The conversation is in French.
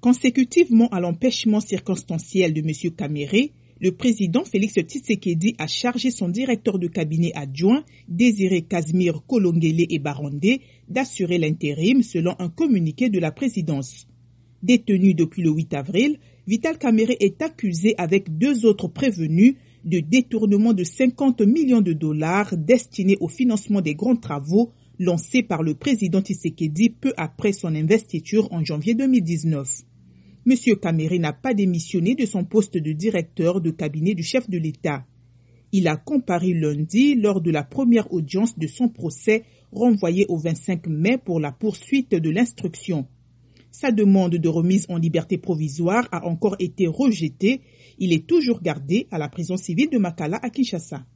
Consécutivement à l'empêchement circonstanciel de M. Kamere, le président Félix Tshisekedi a chargé son directeur de cabinet adjoint, Désiré Casimir Kolongele et Barondé, d'assurer l'intérim selon un communiqué de la présidence. Détenu depuis le 8 avril, Vital Kamerhe est accusé avec 2 autres prévenus de détournement de 50 millions de dollars destinés au financement des grands travaux lancés par le président Tshisekedi peu après son investiture en janvier 2019. M. Kamerhe n'a pas démissionné de son poste de directeur de cabinet du chef de l'État. Il a comparu lundi lors de la première audience de son procès renvoyé au 25 mai pour la poursuite de l'instruction. Sa demande de remise en liberté provisoire a encore été rejetée. Il est toujours gardé à la prison civile de Makala à Kinshasa.